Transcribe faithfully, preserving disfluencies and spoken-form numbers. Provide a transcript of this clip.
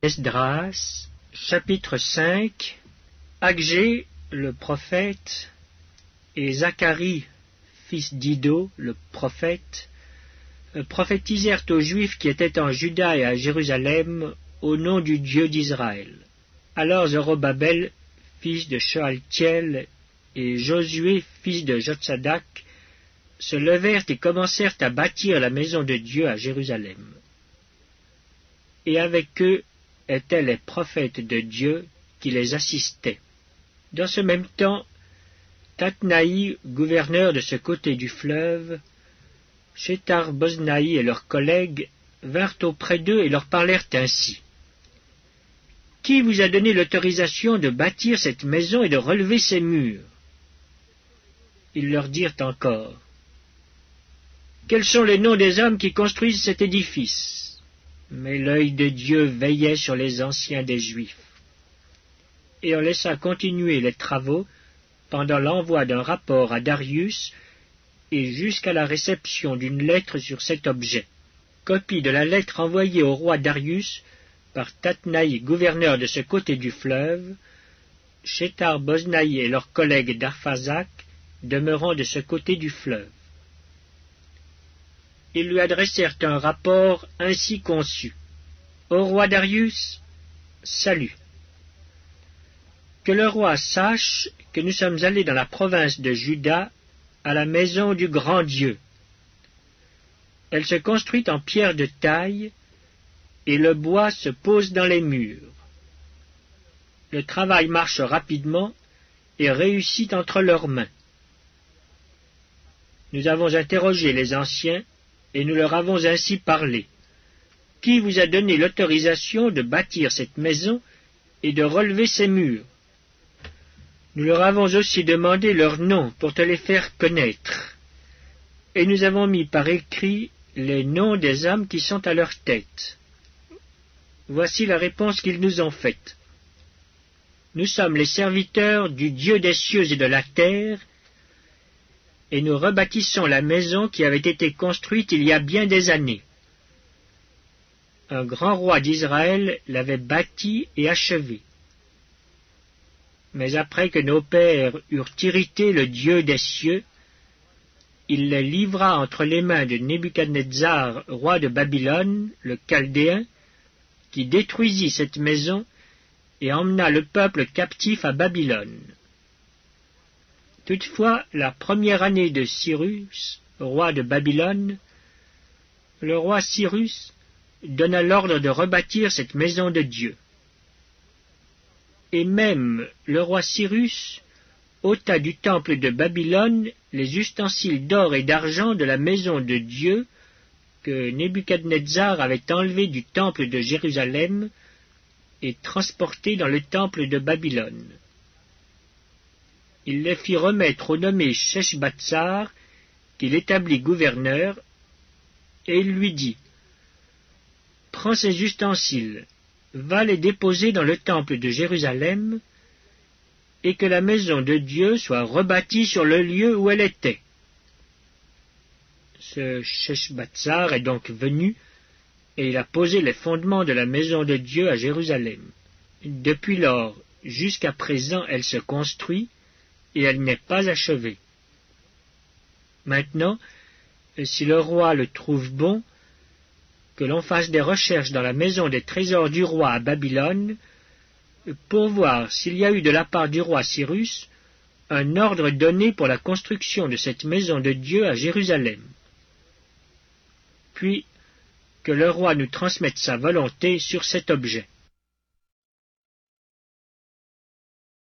Esdras, chapitre cinq. Agé, le prophète, et Zacharie, fils d'Ido, le prophète, prophétisèrent aux Juifs qui étaient en Juda et à Jérusalem au nom du Dieu d'Israël. Alors Zorobabel, fils de Shealtiel, et Josué, fils de Jotsadak, se levèrent et commencèrent à bâtir la maison de Dieu à Jérusalem. Et avec eux étaient les prophètes de Dieu qui les assistaient. Dans ce même temps, Tatnaï, gouverneur de ce côté du fleuve, Shethar-Boznaï et leurs collègues vinrent auprès d'eux et leur parlèrent ainsi. « Qui vous a donné l'autorisation de bâtir cette maison et de relever ses murs ?» Ils leur dirent encore. « Quels sont les noms des hommes qui construisent cet édifice ?» Mais l'œil de Dieu veillait sur les anciens des Juifs. Et on laissa continuer les travaux pendant l'envoi d'un rapport à Darius et jusqu'à la réception d'une lettre sur cet objet. Copie de la lettre envoyée au roi Darius par Tatnaï, gouverneur de ce côté du fleuve, Shethar-Boznaï et leurs collègues d'Arphazac, demeurant de ce côté du fleuve. Ils lui adressèrent un rapport ainsi conçu. Au roi Darius, salut. Que le roi sache que nous sommes allés dans la province de Juda à la maison du grand Dieu. Elle se construit en pierre de taille et le bois se pose dans les murs. Le travail marche rapidement et réussit entre leurs mains. Nous avons interrogé les anciens et nous leur avons ainsi parlé. Qui vous a donné l'autorisation de bâtir cette maison et de relever ses murs? Nous leur avons aussi demandé leurs noms pour te les faire connaître. Et nous avons mis par écrit les noms des hommes qui sont à leur tête. Voici la réponse qu'ils nous ont faite. Nous sommes les serviteurs du Dieu des cieux et de la terre, et nous rebâtissons la maison qui avait été construite il y a bien des années. Un grand roi d'Israël l'avait bâtie et achevée. Mais après que nos pères eurent irrité le Dieu des cieux, il les livra entre les mains de Nebuchadnezzar, roi de Babylone, le Chaldéen, qui détruisit cette maison et emmena le peuple captif à Babylone. Toutefois, la première année de Cyrus, roi de Babylone, le roi Cyrus donna l'ordre de rebâtir cette maison de Dieu. Et même le roi Cyrus ôta du temple de Babylone les ustensiles d'or et d'argent de la maison de Dieu que Nebuchadnezzar avait enlevés du temple de Jérusalem et transportés dans le temple de Babylone. Il les fit remettre au nommé Sheshbatsar, qu'il établit gouverneur, et il lui dit, « Prends ces ustensiles, va les déposer dans le temple de Jérusalem, et que la maison de Dieu soit rebâtie sur le lieu où elle était. » Ce Sheshbatsar est donc venu, et il a posé les fondements de la maison de Dieu à Jérusalem. Depuis lors, jusqu'à présent, elle se construit, et elle n'est pas achevée. Maintenant, si le roi le trouve bon, que l'on fasse des recherches dans la maison des trésors du roi à Babylone, pour voir s'il y a eu de la part du roi Cyrus un ordre donné pour la construction de cette maison de Dieu à Jérusalem. Puis, que le roi nous transmette sa volonté sur cet objet.